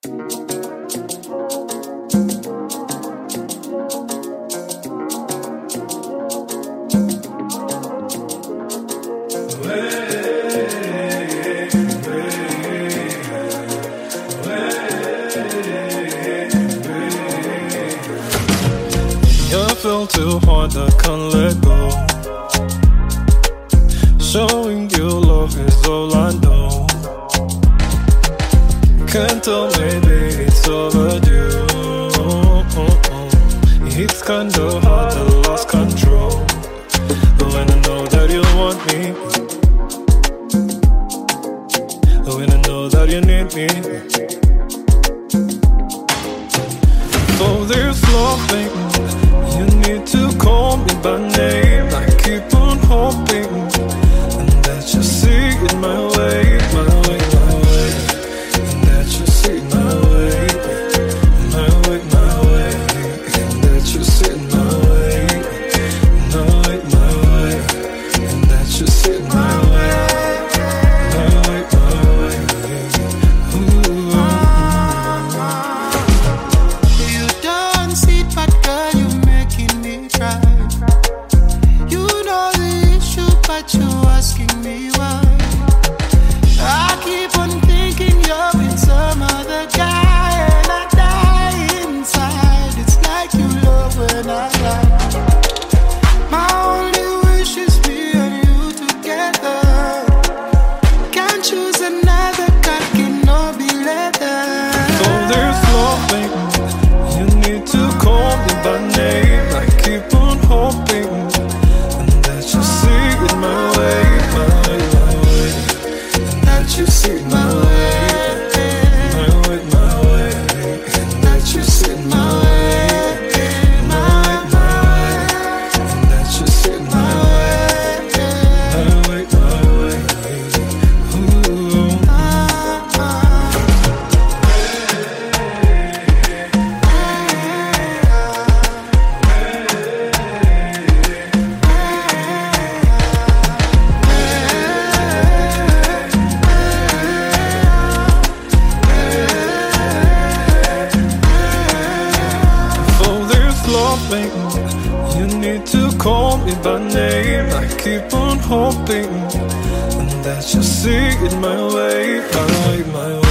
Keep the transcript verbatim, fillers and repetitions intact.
Fell too hard, I can't let go. Showing you love is all I know. Can't tell, maybe it's overdue. It's kinda hard, I lost control. But when I know that you want me, when I know that you need me, for this loving, you need to call me by name. I keep on hoping, and that you see it my way, my way, my way, and that you see it my way, my way, my way, and that you see it my way, my way, my way, and that you see it my way, my way, my way. Ooh. You don't see it, but girl, you making me cry. You know the issue, but you asking me why. I keep on thinking you're with some other guy, and I die inside. It's like you love when I lie. My only wish is me and you together. Can't choose another, God cannot be leather. So there's loving, you need to call me by name. I keep on hoping, and that you see it my way, my way, my way, and that you see it my way, my way, my way, and that you see it my way, my way, my way, and that you see it my way, my way, my way. Ooh. For this loving, you need to call me by name. I keep on hoping, and that you see it my way, my way, my way.